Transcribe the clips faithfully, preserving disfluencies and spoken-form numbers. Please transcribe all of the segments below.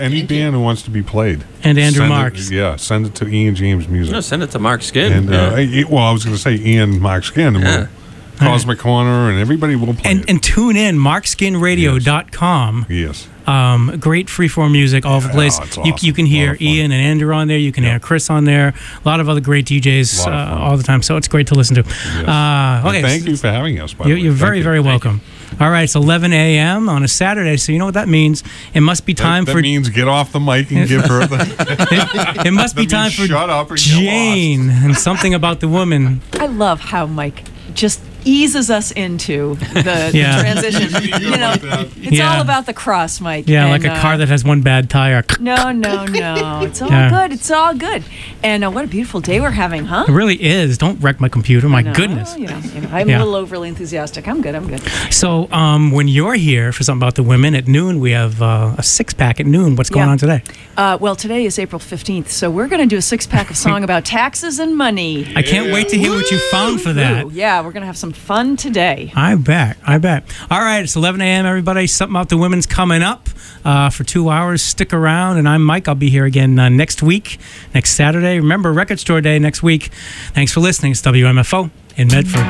Any Thank band you. who wants to be played. And Andrew send Marks. It, yeah, send it to Ian James Music. No, send it to Mark Skin. And yeah. uh, I- well, I was going to say Ian Mark Skin. And Yeah. we'll, Cosmic Corner, and everybody will play And, it. and tune in, mark skin radio dot com. Yes. Um, great freeform music all over the Yeah, place. it's you, awesome. you can A lot hear of fun. Ian and Andrew on there. You can hear Chris on there. A lot of other great D Js A lot of uh, fun. all the time. So it's great to listen to. Yes. Uh, And okay. thank you for having us, by You're, the way. you're Thank very, you. very welcome. All right, it's eleven a.m. on a Saturday, so you know what that means. It must be time that, for that means get off the mic and give her the... it, it must be that time means for shut up and get Jane and something about the woman. I love how Mike just eases us into the, Yeah. the transition. You know, it's Yeah. all about the cross, Mike. Yeah, and, like a uh, car that has one bad tire. No, no, no. It's all Yeah. good. It's all good. And uh, what a beautiful day we're having, huh? It really is. Don't wreck my computer. My No, goodness. You know, you know, I'm Yeah. a little overly enthusiastic. I'm good. I'm good. So, um, when you're here for something about the women at noon, we have uh, a six pack at noon. What's going Yeah. on today? Uh, well, today is April fifteenth, so we're going to do a six pack of song about taxes and money. I can't wait to hear what you found for that. Ooh, yeah, we're going to have some fun today. I bet. I bet. All right, it's eleven a.m., everybody. Something about the women's coming up uh, for two hours. Stick around. And I'm Mike. I'll be here again uh, next week, next Saturday. Remember, Record Store Day next week. Thanks for listening. It's W M F O in Medford.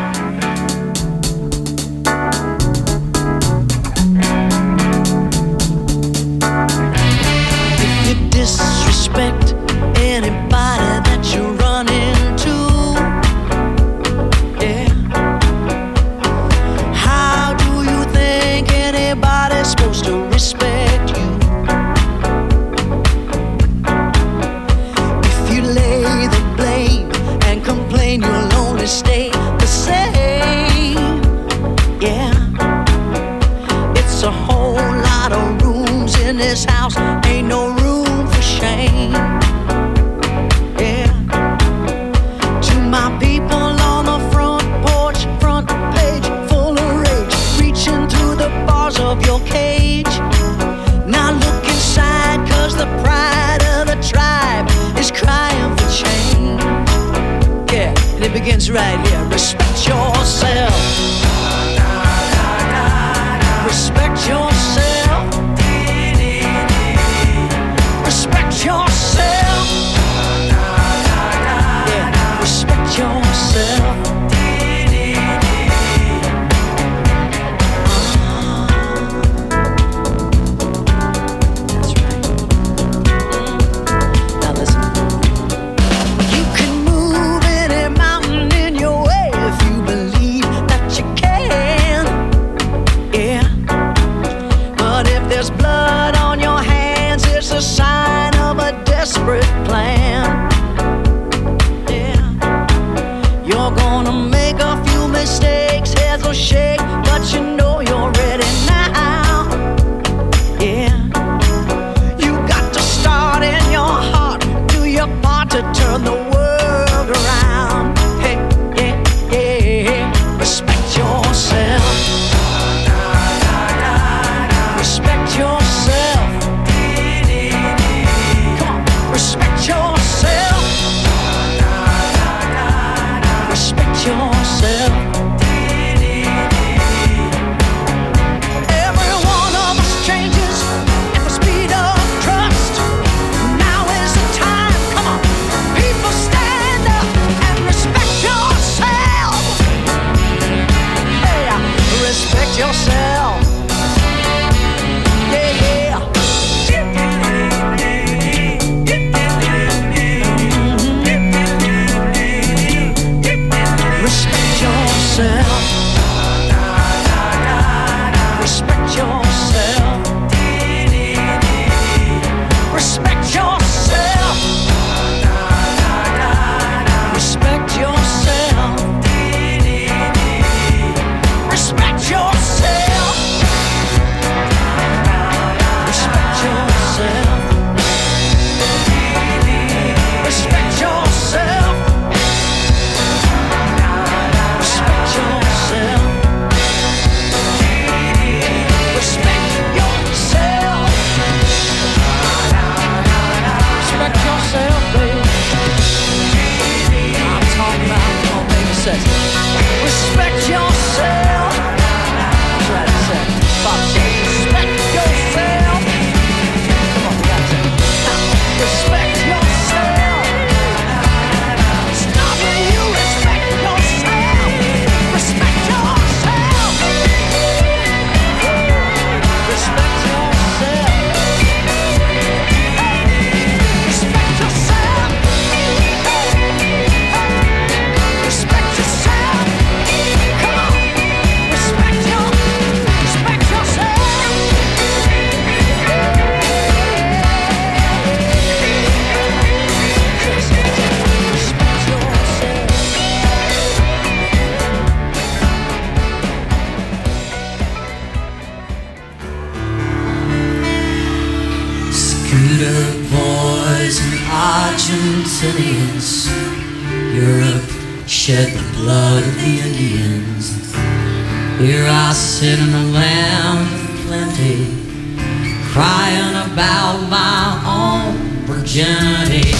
If you disrespect anybody that you run into, yeah, how do you think anybody's supposed to respect you? If you lay the blame and complain, you'll only stay the same, yeah. It's a whole lot of rooms in this house, ain't no room for shame. Yeah. To my people on the front porch, front page, full of rage, reaching through the bars of your cage. Now look inside, cause the pride of the tribe is crying for change. Yeah, and it begins right here. Respect yourself. Respect yourself. Respect yourself. Yeah, respect yourself. That's right. Now listen. You can move any mountain in your way if you believe that you can. Yeah. But if there's blood on your hands, it's a sign of a desperate plan. Yeah. You're gonna make a few mistakes, heads will shake, but you know you're ready now. Yeah. You got to start in your heart, do your part to turn the world around. Hey, yeah, yeah. Respect yourself. Respect yourself. Scooter boys and Argentinians, Europe shed the blood of the Indians. Here I sit in a land of plenty, crying about my own virginity.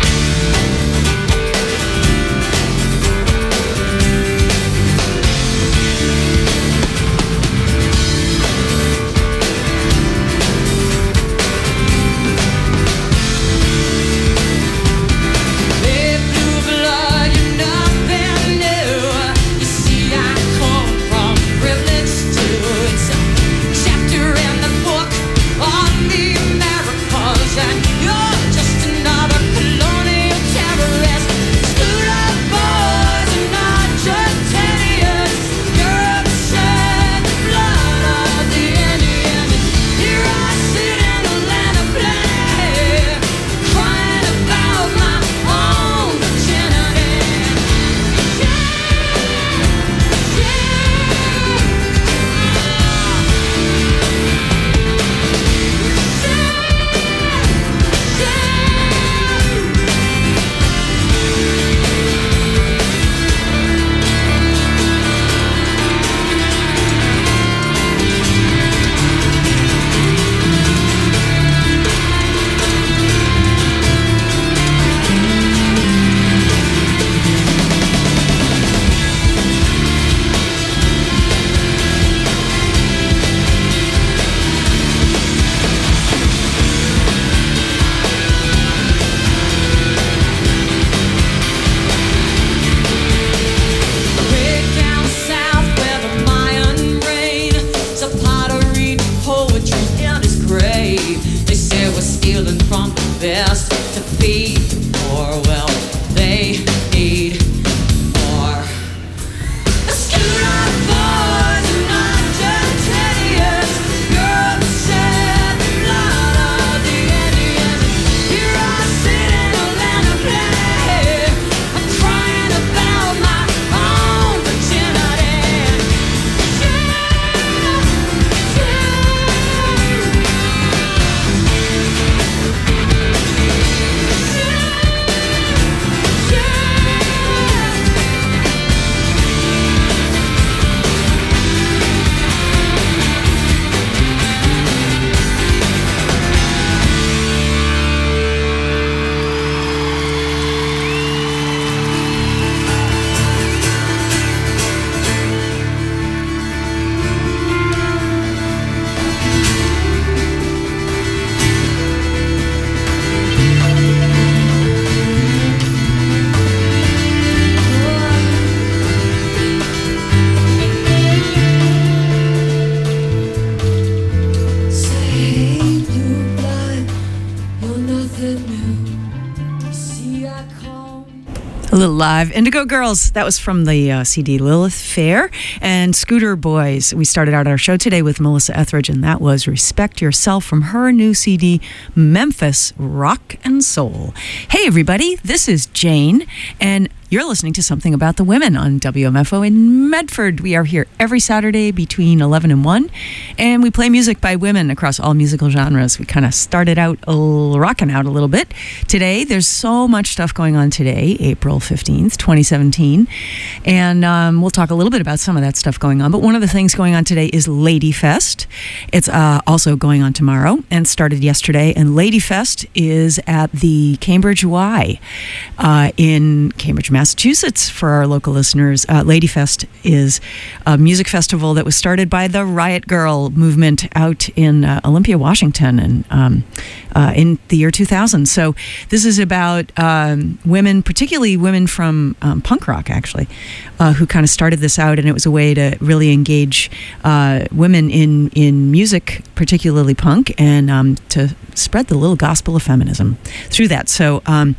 A little live Indigo Girls. That was from the uh, C D Lilith Fair and Scooter Boys. We started out our show today with Melissa Etheridge, and that was Respect Yourself from her new C D, Memphis Rock and Soul. Hey, everybody, this is Jane, and you're listening to Something About the Women on W M F O in Medford. We are here every Saturday between eleven and one, and we play music by women across all musical genres. We kind of started out a little, rocking out a little bit. Today, there's so much stuff going on today, April fifteenth, twenty seventeen, and um, we'll talk a little bit about some of that stuff going on. But one of the things going on today is Lady Fest. It's uh, also going on tomorrow and started yesterday, and Lady Fest is at the Cambridge Y uh, in Cambridge, Massachusetts. Massachusetts for our local listeners. Uh, Lady Fest is a music festival that was started by the Riot Girl movement out in uh, Olympia, Washington, and um, uh, in the year two thousand. So this is about um, women, particularly women from um, punk rock, actually, uh, who kind of started this out, and it was a way to really engage uh, women in in music, particularly punk, and um, to spread the little gospel of feminism through that. So, um,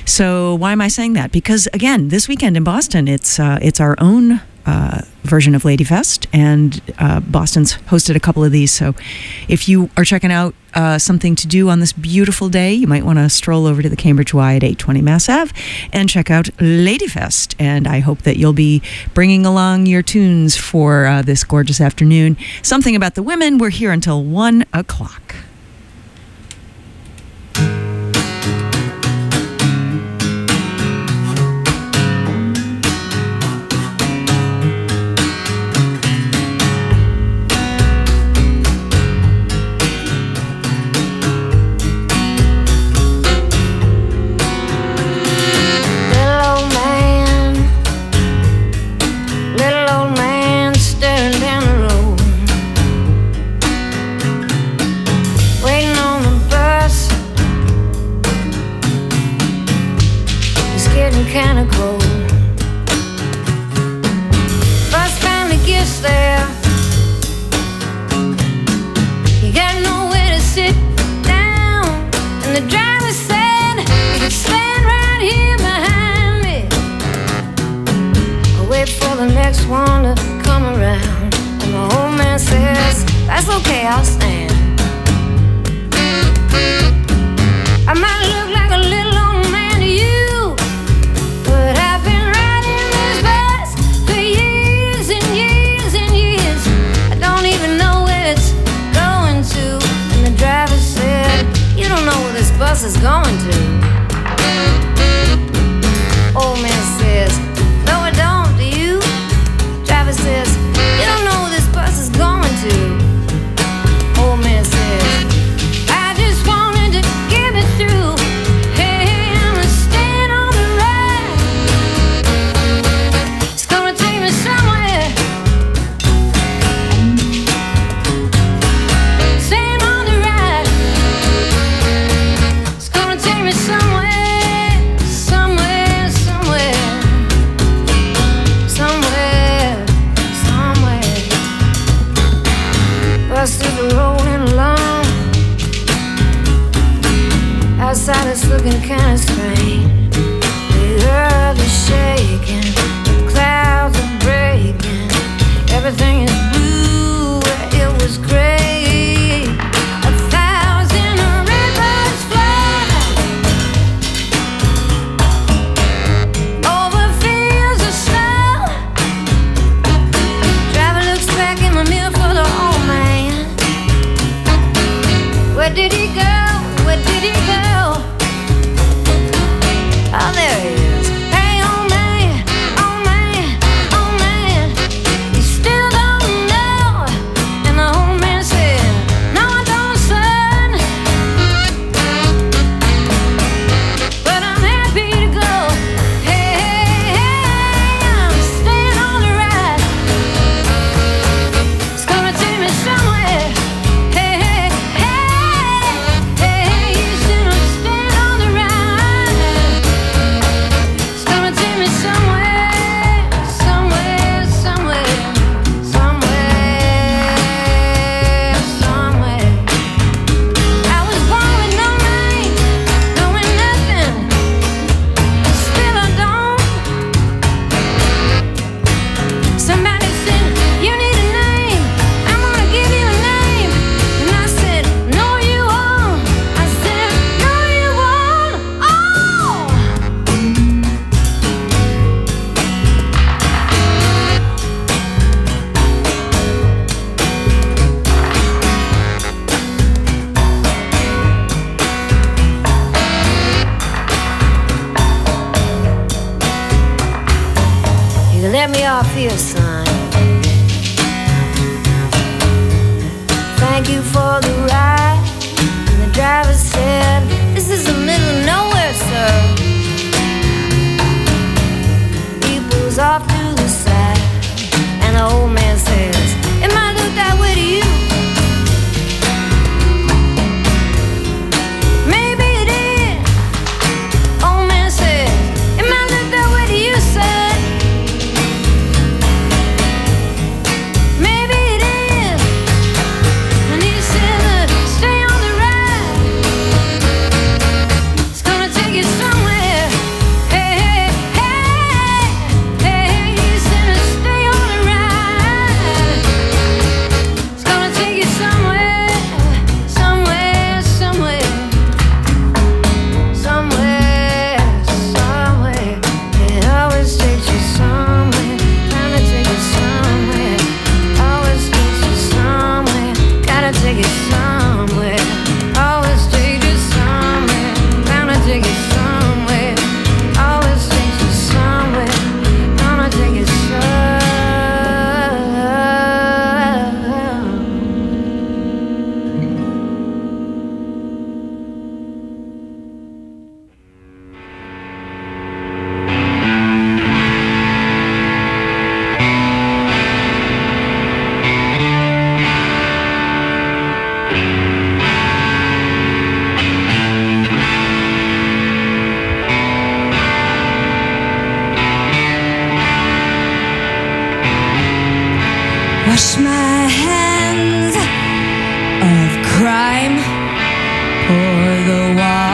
so why am I saying that? Because again, this weekend in Boston, it's uh, it's our own uh, version of Lady Fest, and uh, Boston's hosted a couple of these. So, if you are checking out uh, something to do on this beautiful day, you might want to stroll over to the Cambridge Y at eight twenty Mass Ave and check out Lady Fest. And I hope that you'll be bringing along your tunes for uh, this gorgeous afternoon. Something About the Women. We're here until one o'clock. And the driver said, you can stand right here behind me. I'll wait for the next one to come around. And the old man says, that's okay, I'll stand. I might look like a little old man to you, but I've been riding this bus for years and years and years. I don't even know where it's going to. And the driver said, you don't know where this bus is going to. Old man says, no I don't, do you? Driver says, you don't know where this bus is going to. Old man says, I just wanted to get me through. Hey, I'm gonna stand on the ride. It's gonna take me somewhere. Stand on the ride. It's gonna take me somewhere, somewhere, somewhere, somewhere, somewhere. Buses are rolling along. Outside it's looking kinda strange. The earth is shaking, the clouds are breaking. Everything is blue where it was gray. A thousand rivers fly over fields of snow. Driver looks back in the mirror for the old man. Where did he go? Where did he go? Oh, there he is. Hey, old man, old man, old man, you still don't know. And the old man said, no, I don't, son, but I'm happy to go. Hey, hey, hey, I'm staying on the ride. It's gonna take me somewhere. Hey, hey, hey, hey, you should stand on the ride. It's gonna take me somewhere, somewhere, somewhere, somewhere, somewhere. I was born with no name, knowing nothing, still I don't. Somebody said, you need a name, I'm gonna give you a name. And I said, no you won't. I said, no you won't. Oh! You can let me off here, son. Thank you for the ride. And the driver said, this is the middle of nowhere, sir. People's off to the side. And the old man says, it might look that way to you. Maybe it is. Old man says, it might look that way to you, son. Maybe it is. And he said, uh, stay on the ride. It's gonna take you somewhere. Hey, hey, hey, hey, he said, uh, stay on the ride. It's gonna take you somewhere, somewhere, somewhere, somewhere, somewhere. It always takes you somewhere, trying to take you somewhere. Always takes you somewhere, gotta take you somewhere. Always takes you somewhere, gonna take you somewhere. Always takes you somewhere, gonna take you somewhere. Wash my hands of crime. Pour the water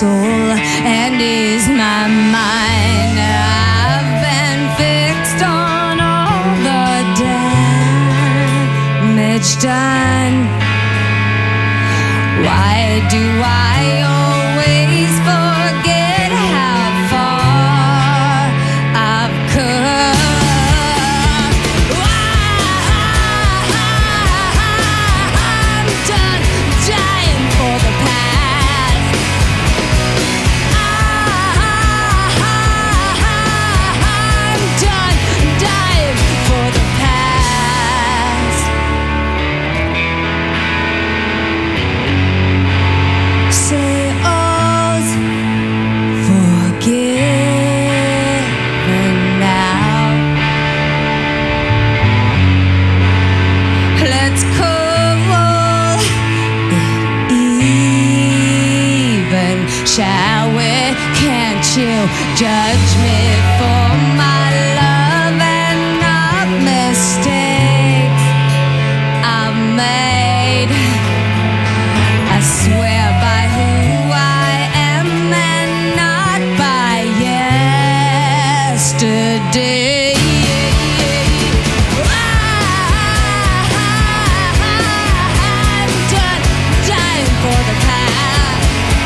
soul and ease my mind. I've been fixed on all the damage done. Why do I always forget how far I've come? I'm done dying for the past. I'm done dying for the past. Say all's forgiven now. Let's call it even, shall we? Can't you judge me for my love and not mistakes I've made? I swear by who I am and not by yesterday. I'm done dying for the past.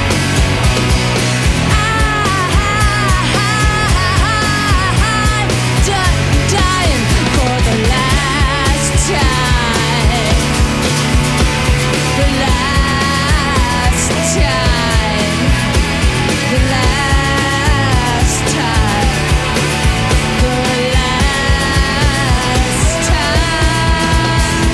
I'm done dying for the last time. The last time, the last time, the last time.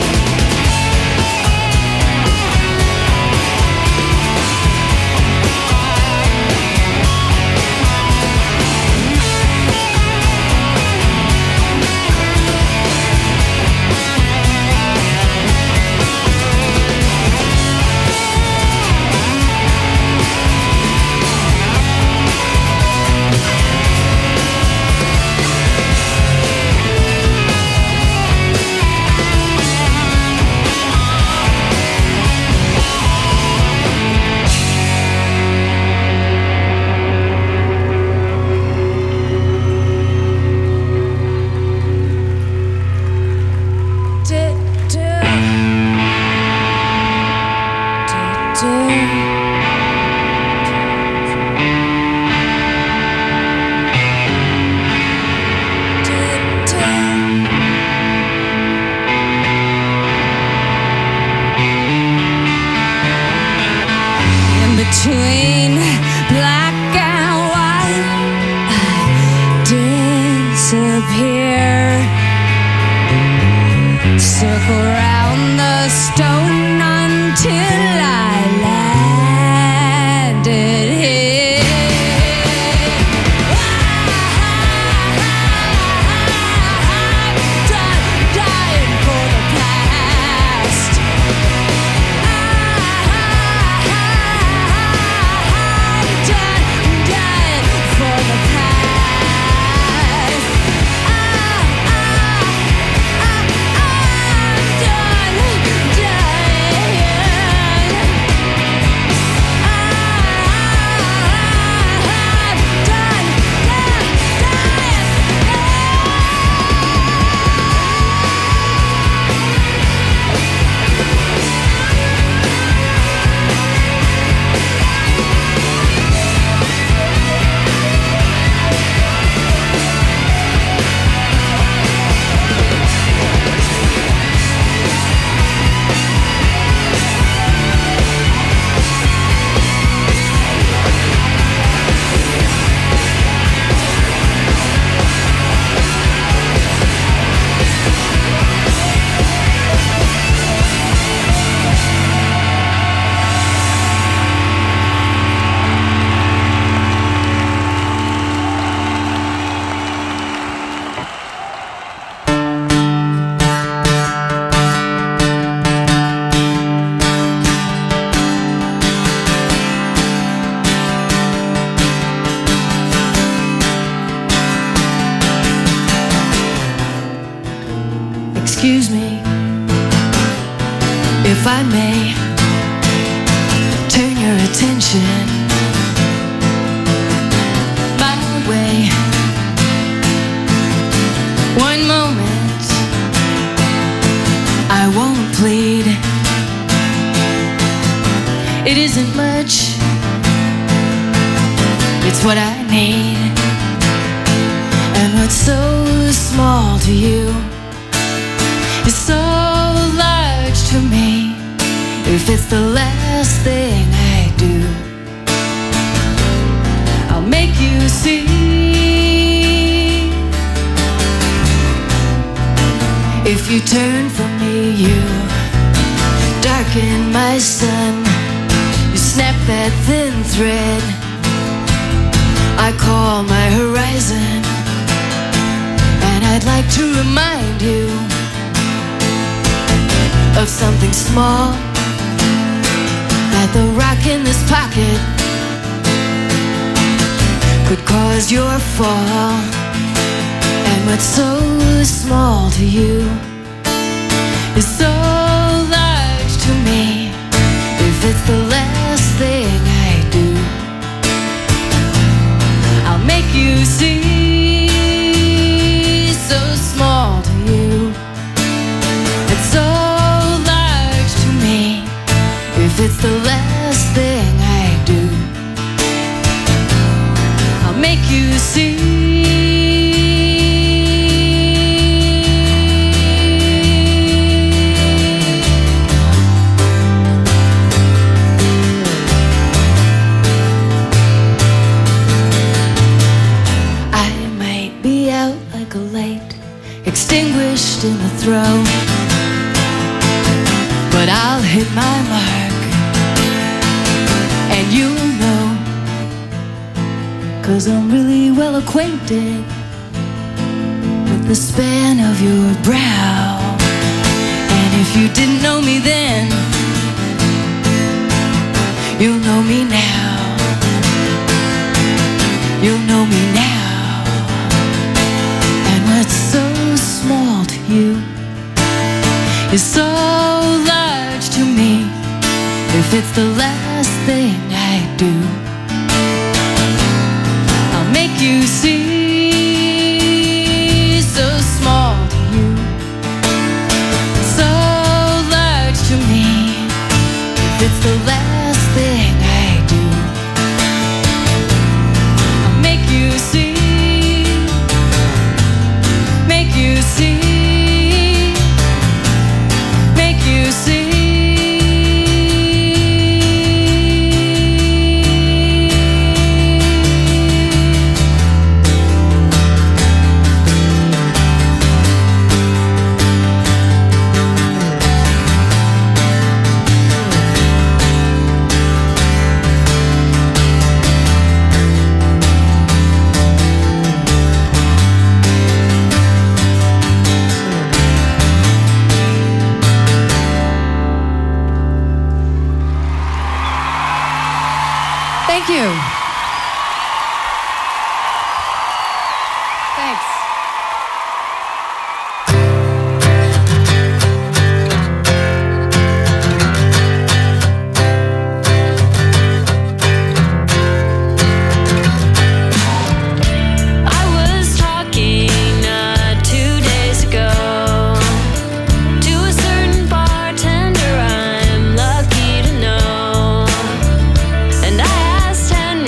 In between black and white, I disappear. Circle round the stone until I landed here. I'm done dying for the past. I'm done dying for the past. I'm done Excuse me, if I may turn your attention one moment, I won't plead. It isn't much, it's what I need. And what's so small to you is so large to me. If it's the last thing I do, I'll make you see. If you turn from me, you darken my sun. You snap that thin thread I call my horizon. And I'd like to remind you of something small, that the rock in this pocket could cause your fall. And what's so small to you is so large to me. If it's the last thing I do, I'll make you see. So small to you, it's so large to me. If it's the last thing I do, I'll make you see. Extinguished in the throw, but I'll hit my mark, and you'll know, 'cause I'm really well acquainted with the span of your brow. And if you didn't know me then, you'll know me now. You'll know me now. And what's so small to you is so large to me. If it's the last thing I do, I'll make you see. So small to you, so large to me. If it's the last thing I do, I'll make you see. Make you see. Make you see. Thank you. Thanks. I was talking uh, two days ago to a certain bartender I'm lucky to know, and I asked ten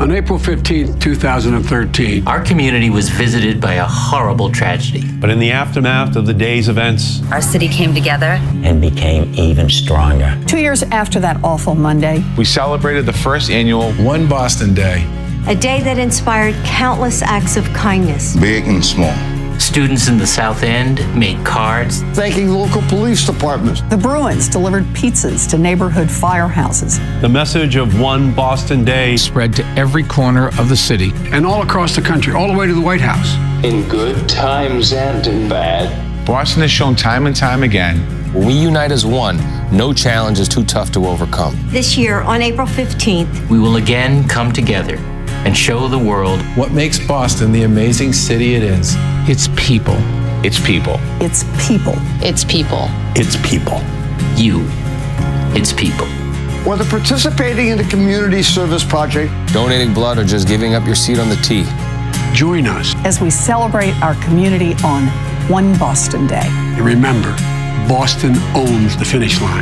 On April fifteenth, two thousand thirteen, our community was visited by a horrible tragedy. But in the aftermath of the day's events, our city came together and became even stronger. Two years after that awful Monday, we celebrated the first annual One Boston Day. A day that inspired countless acts of kindness, big and small. Students in the South End made cards, thanking local police departments. The Bruins delivered pizzas to neighborhood firehouses. The message of One Boston Day spread to every corner of the city and all across the country, all the way to the White House. In good times and in bad, Boston has shown time and time again, when we unite as one, no challenge is too tough to overcome. This year, on April fifteenth, we will again come together and show the world what makes Boston the amazing city it is. It's people. It's people. It's people. It's people. It's people. You. It's people. Whether participating in the community service project, donating blood, or just giving up your seat on the T. Join us as we celebrate our community on One Boston Day. And remember, Boston owns the finish line.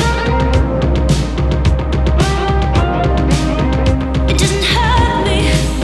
It doesn't hurt me.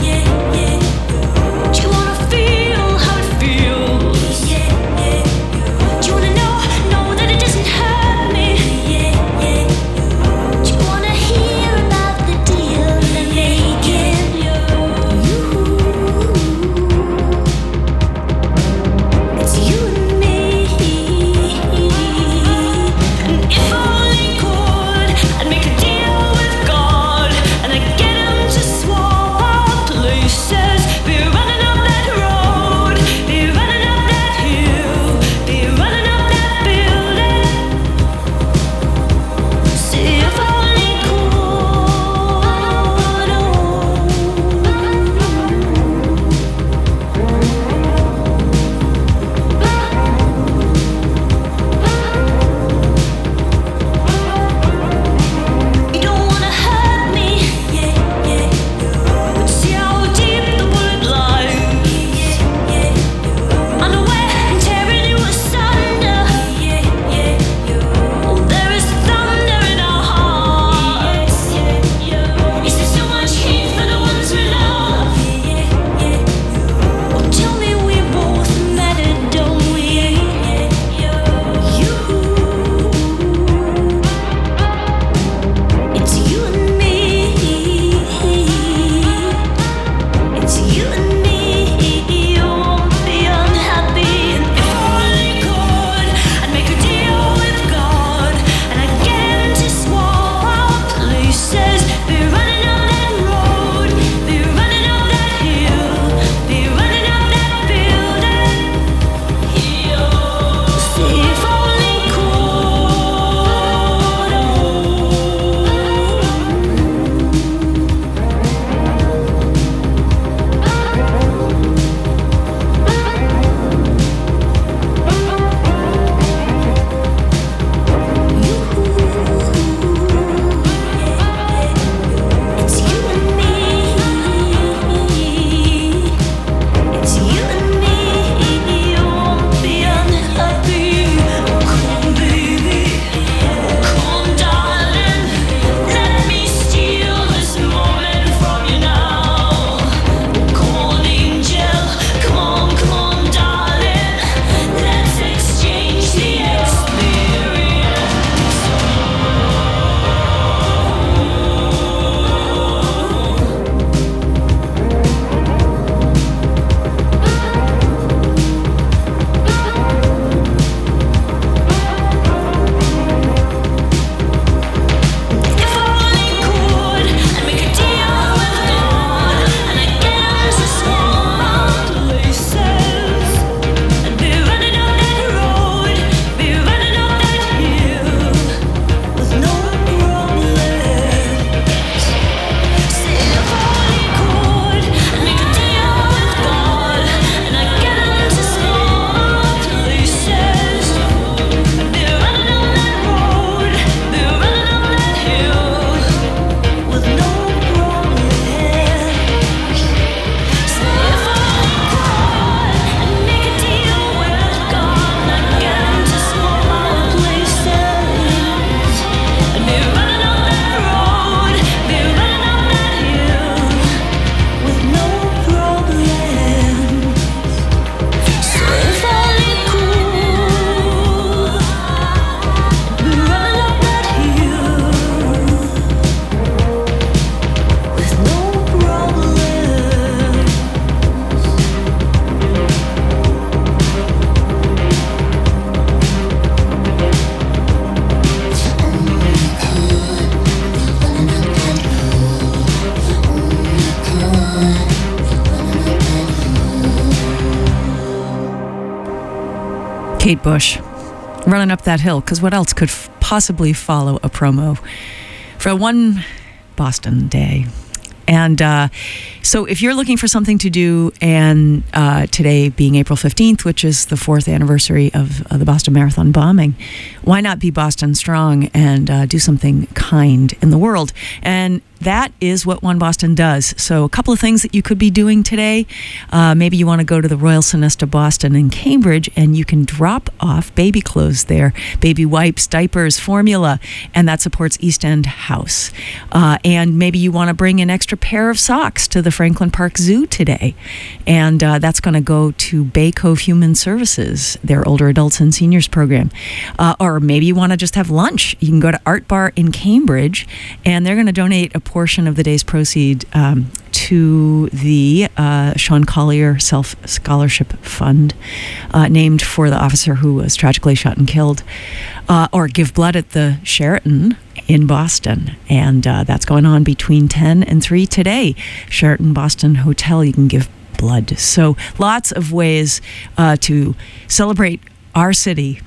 Kate Bush running up that hill, because what else could f- possibly follow a promo for one Boston Day? And uh, so if you're looking for something to do, and uh, today being April fifteenth, which is the fourth anniversary of, of the Boston Marathon bombing, why not be Boston strong and uh, do something kind in the world? And that is what One Boston does. So a couple of things that you could be doing today. Uh, maybe you want to go to the Royal Sonesta Boston in Cambridge, and you can drop off baby clothes there, baby wipes, diapers, formula, and that supports East End House. Uh, and maybe you want to bring an extra pair of socks to the Franklin Park Zoo today, and uh, that's going to go to Bay Cove Human Services, their older adults and seniors program. Uh, or maybe you want to just have lunch. You can go to Art Bar in Cambridge, and they're going to donate a portion of the day's proceed um, to the uh, Sean Collier Self Scholarship Fund, uh, named for the officer who was tragically shot and killed, uh, or Give Blood at the Sheraton in Boston. And uh, that's going on between ten and three today. Sheraton Boston Hotel, you can give blood. So lots of ways uh, to celebrate our city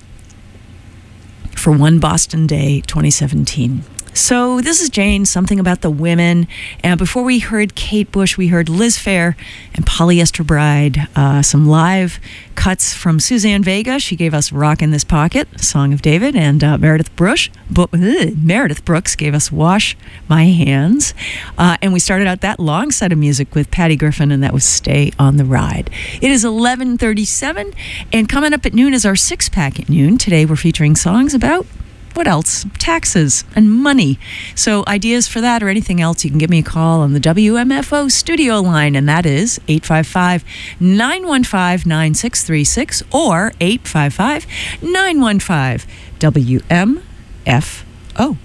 for One Boston Day twenty seventeen. So this is Jane, something about the women. And before we heard Kate Bush, we heard Liz Phair and Polyester Bride. Uh, some live cuts from Suzanne Vega. She gave us Rock in This Pocket, Song of David. And uh, Meredith Brooks, Bu- ugh, Meredith Brooks gave us Wash My Hands. Uh, and we started out that long set of music with Patty Griffin, and that was Stay on the Ride. It is eleven thirty-seven, and coming up at noon is our six-pack at noon. Today we're featuring songs about, what else? Taxes and money. So ideas for that or anything else, you can give me a call on the W M F O studio line, and that is eight five five, nine one five, nine six three six or eight five five, nine one five, W M F O.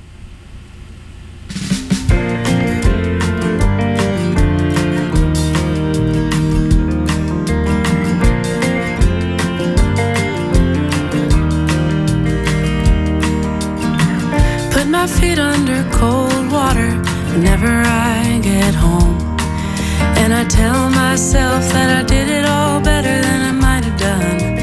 My feet under cold water whenever I get home, and I tell myself that I did it all better than I might have done.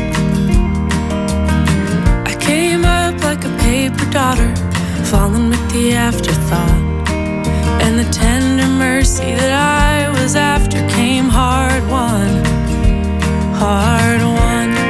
I came up like a paper daughter, falling with the afterthought, and the tender mercy that I was after came hard won, hard won.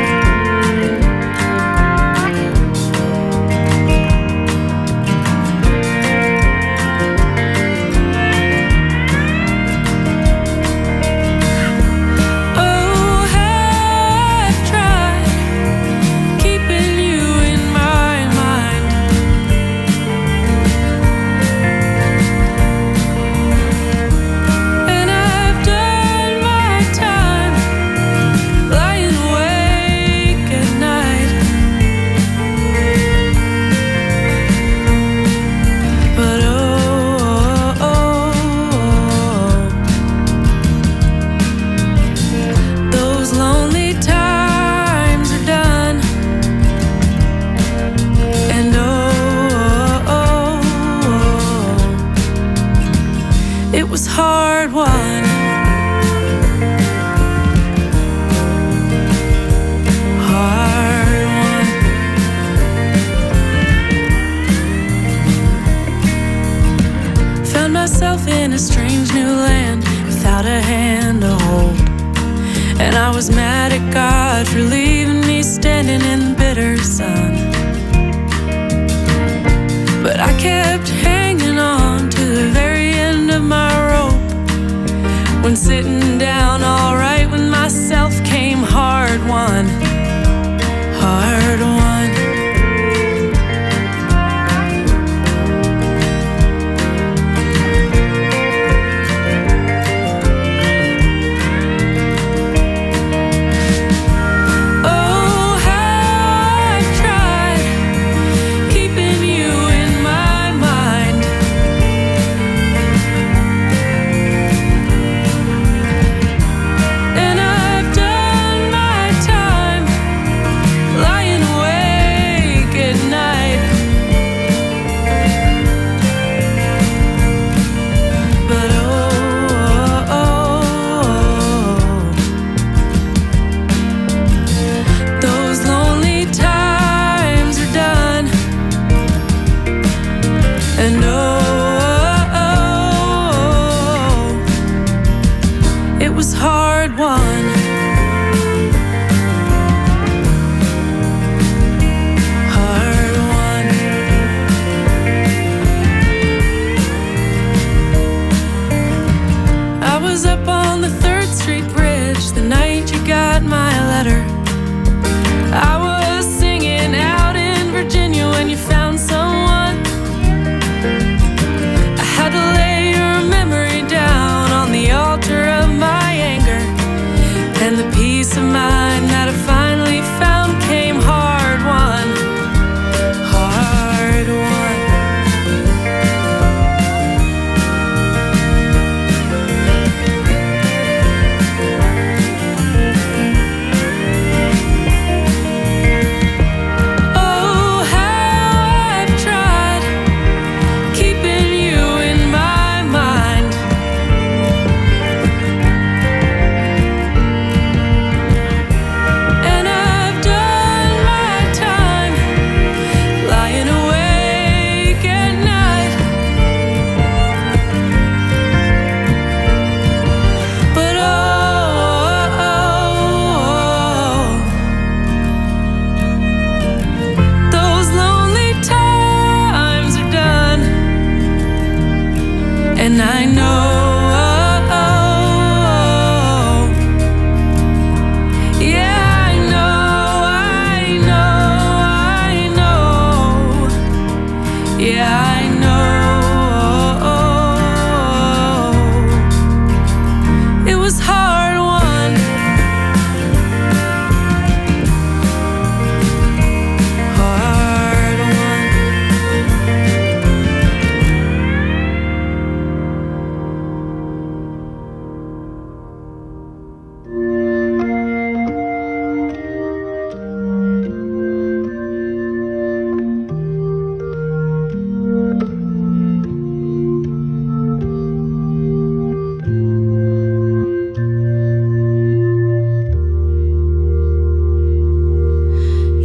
Hard won. Hard won. Found myself in a strange new land without a hand to hold, and I was mad at God for leaving me standing in the bitter sun. But I kept hanging on to the very end of my rope, when sitting down all right with myself came hard won, hard won. Oh, how I've tried keeping you in my mind.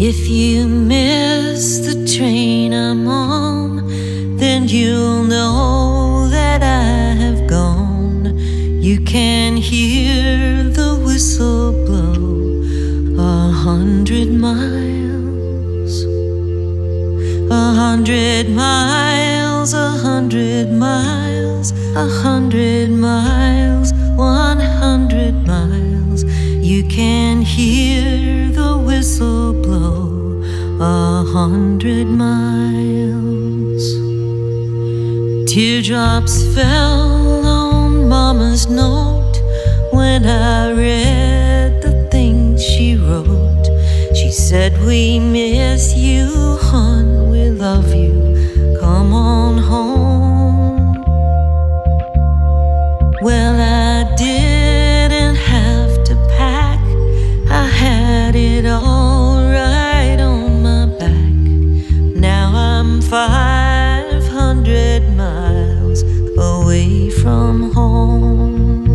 If you miss the train I'm on, then you'll know that I have gone. You can hear the whistle blow a hundred miles, a hundred miles, a hundred miles, a hundred miles, one hundred miles. You can hear the whistle blow a hundred miles. Teardrops fell on Mama's note when I read the things she wrote. She said, we miss you, hon, we love you, come on home. Well, I didn't have to pack, I had it all right on my back. Now I'm five hundred miles away from home.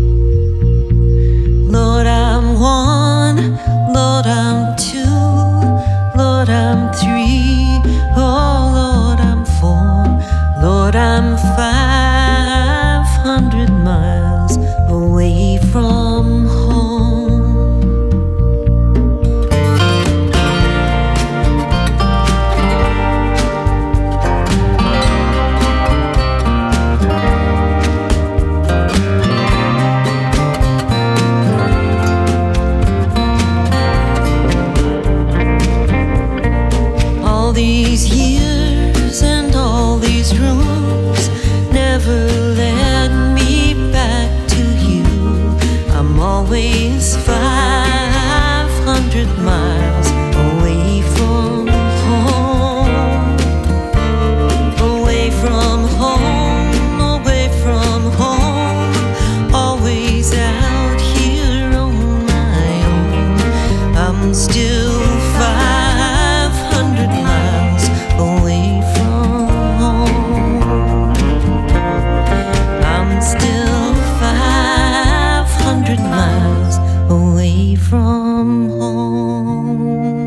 Lord, I'm one, Lord, I'm two, Lord, I'm three, oh Lord, I'm four, Lord, I'm five hundred miles away from home. All these years and all these rooms never led me back to you. I'm always five hundred miles away from home, away from home, away from home, always out here on my own. I'm still five hundred miles away from home. I'm still five hundred miles away from home.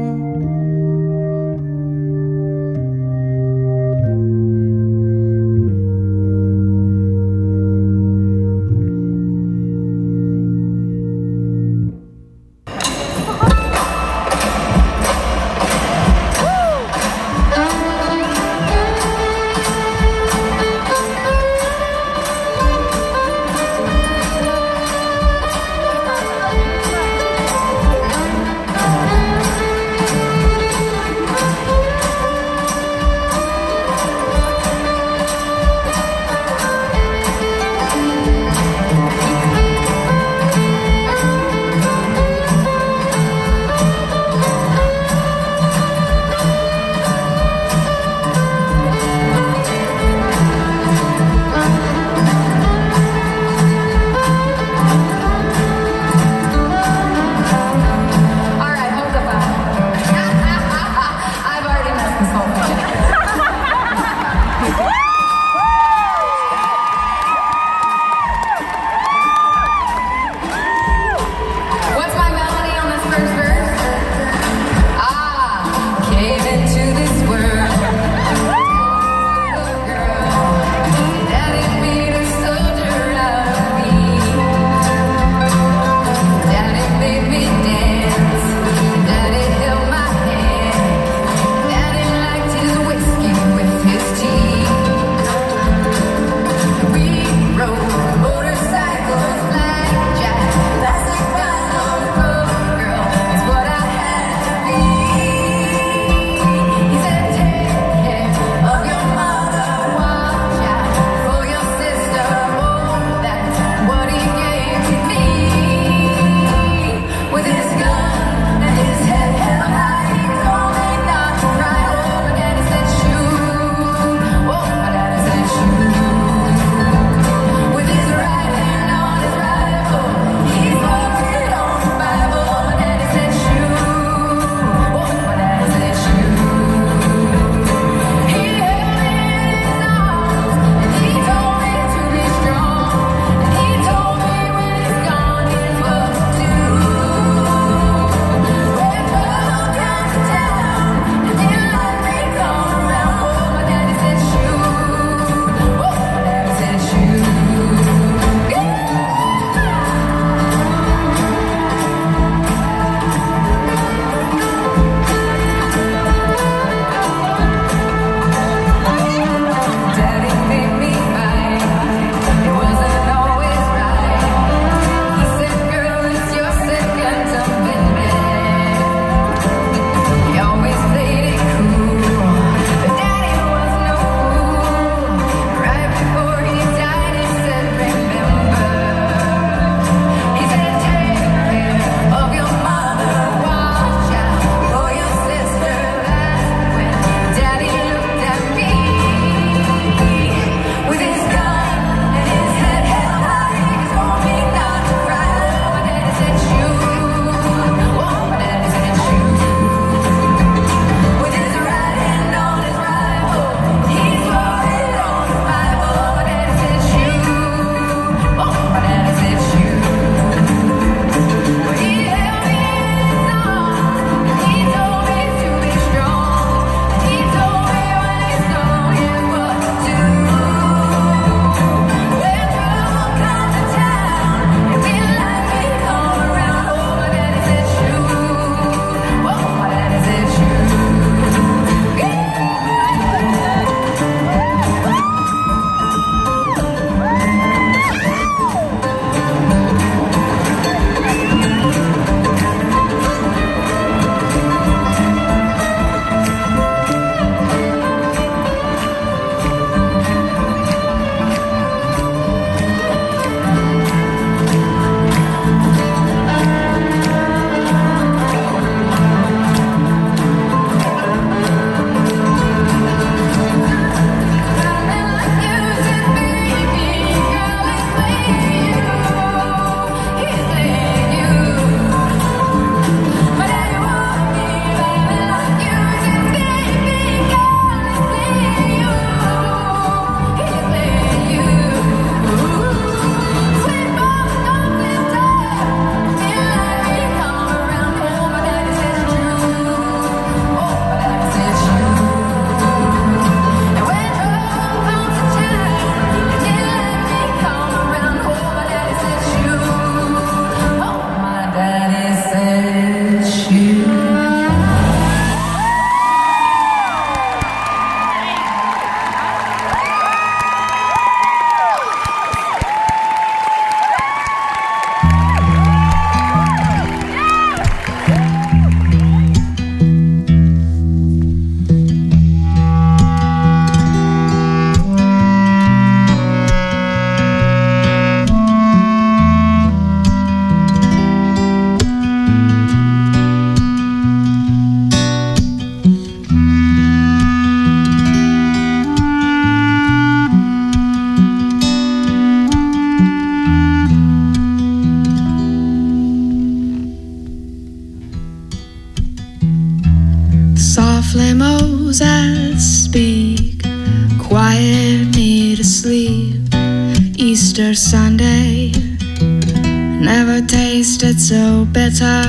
Softly Moses speak, quiet me to sleep. Easter Sunday never tasted so bitter.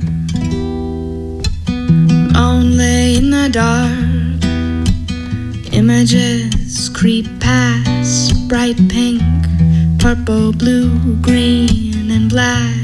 Only in the dark, images creep past, bright pink, purple, blue, green, and black.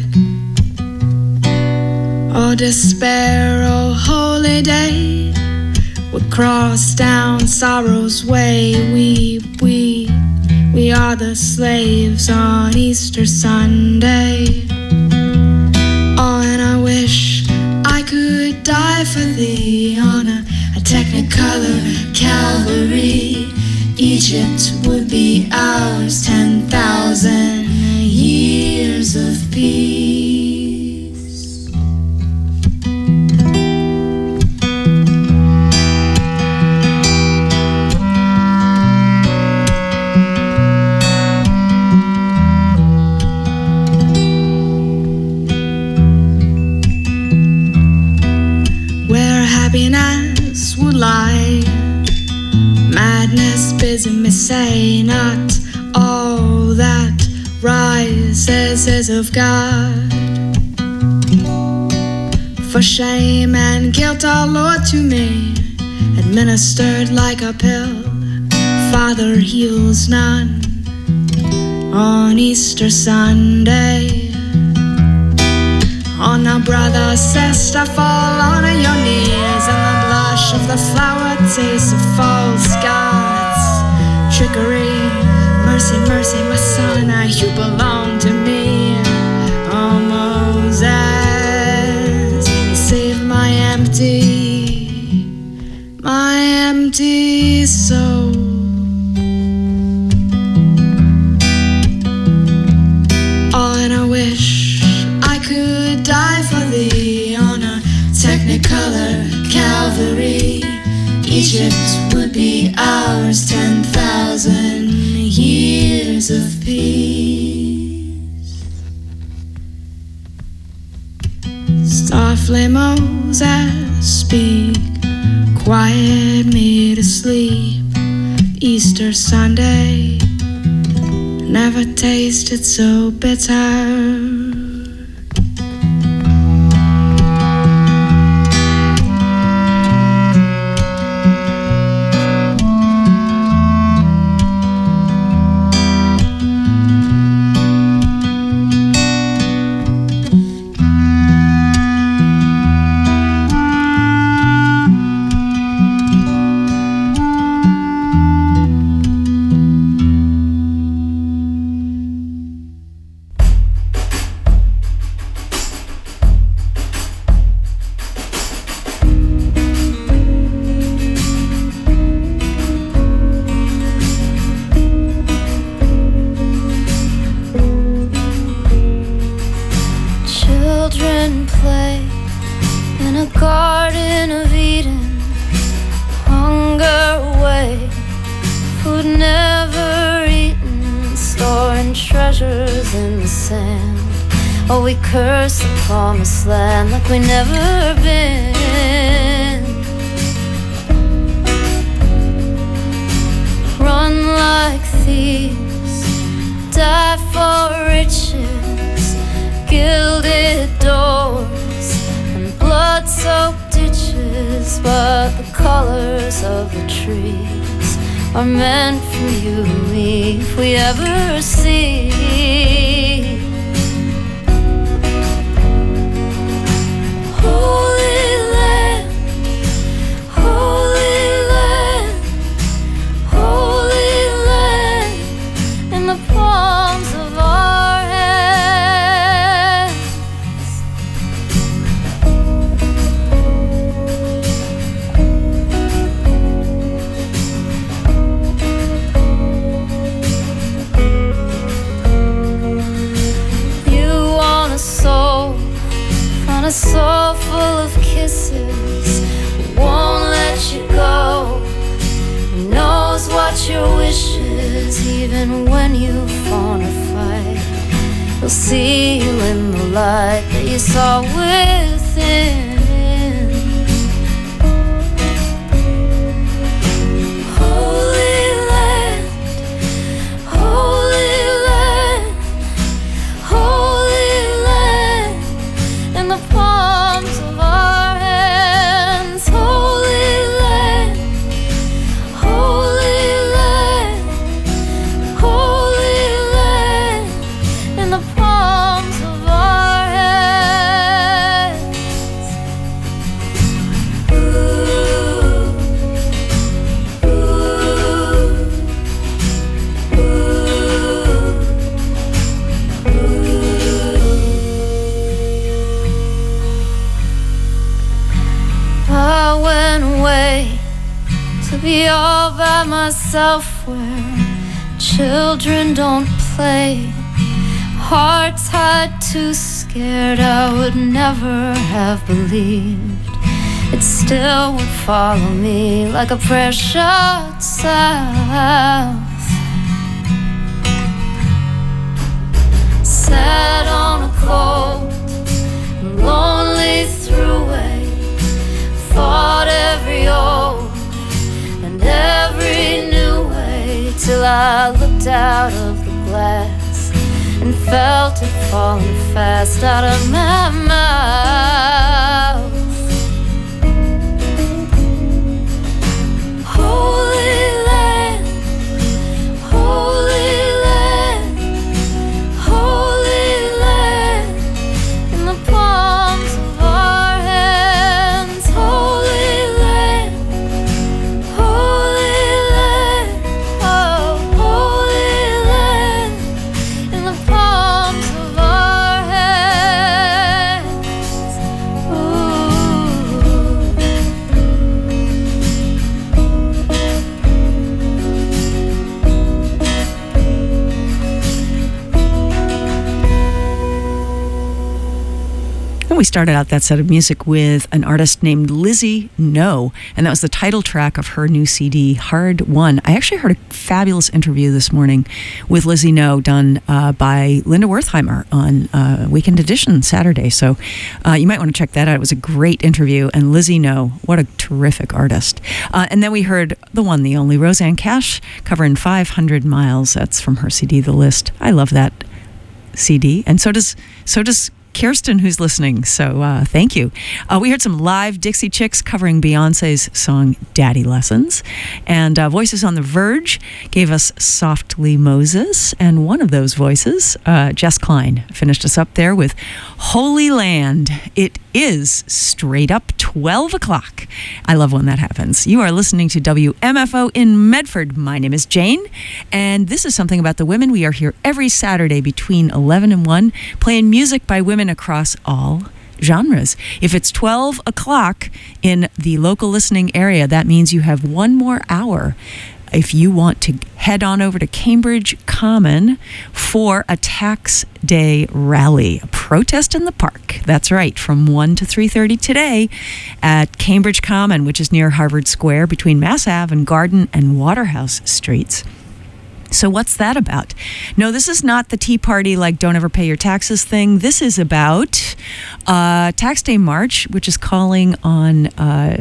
Oh, despair, oh, holy day, we cross down sorrow's way. Weep, weep, we are the slaves on Easter Sunday. Oh, and I wish I could die for thee on a, a Technicolor Calvary. Egypt would be ours, ten thousand years of peace. Happiness would lie, madness bids me say, not all that rises is of God. For shame and guilt are Lord to me, administered like a pill. Father heals none on Easter Sunday. Oh, now, brother, sister, fall on your knees, and the blush of the flower tastes of false gods. Trickery, mercy, mercy, my son, now you belong to me. Oh, Moses, you saved my empty, my empty soul. Oh, and I wish could die for thee on a Technicolor Calvary. Egypt would be ours, ten thousand years of peace. Softly Moses speak, quiet me to sleep. Easter Sunday never tasted so bitter. Oh, we curse the promised land like we never been. Run like thieves, die for riches, gilded doors and blood-soaked ditches. But the colors of the trees are meant for you and me if we ever see. Holy land, holy land, holy land, in the palms of our hands. You want a soul, find a soul full of kisses, won't let you go. He knows what your wishes, even when you wanna fight. He'll see you in the light that you saw within. way to be all by myself where children don't play. Hearts tied too scared, I would never have believed it still would follow me like a pressure south. Sat on a cold and lonely throughway, fought every old and every new way, till I looked out of the glass and felt it falling fast out of my mouth. Holy land, holy land, holy land, in the palms of our hands. Holy land, holy land, oh, holy land, in the palms of our hands. And we started out that set of music with an artist named Lizzie No, and that was the title track of her new C D, Hard Won. I actually heard a fabulous interview this morning with Lizzie No done uh, by Linda Wertheimer on uh, Weekend Edition Saturday, so uh, you might want to check that out. It was a great interview, and Lizzie No, what a terrific artist. Uh, and then we heard the one, the only, Rosanne Cash, covering five hundred miles. That's from her C D, The List. I love that C D, and so does so does Kirsten, who's listening, so uh, thank you. Uh, we heard some live Dixie Chicks covering Beyonce's song Daddy Lessons, and uh, Voices on the Verge gave us Softly Moses, and one of those voices, uh, Jess Klein, finished us up there with Holy Land. It is straight up twelve o'clock. I love when that happens. You are listening to W M F O in Medford. My name is Jane, and this is Something About the Women. We are here every Saturday between eleven and one, playing music by women across all genres. If it's twelve o'clock in the local listening area, that means you have one more hour if you want to head on over to Cambridge Common for a tax day rally, a protest in the park. That's right, from one to three thirty today at Cambridge Common, which is near Harvard Square between Mass Ave and Garden and Waterhouse Streets. So what's that about? No, this is not the Tea Party, like don't ever pay your taxes thing. This is about uh, Tax Day March, which is calling on uh,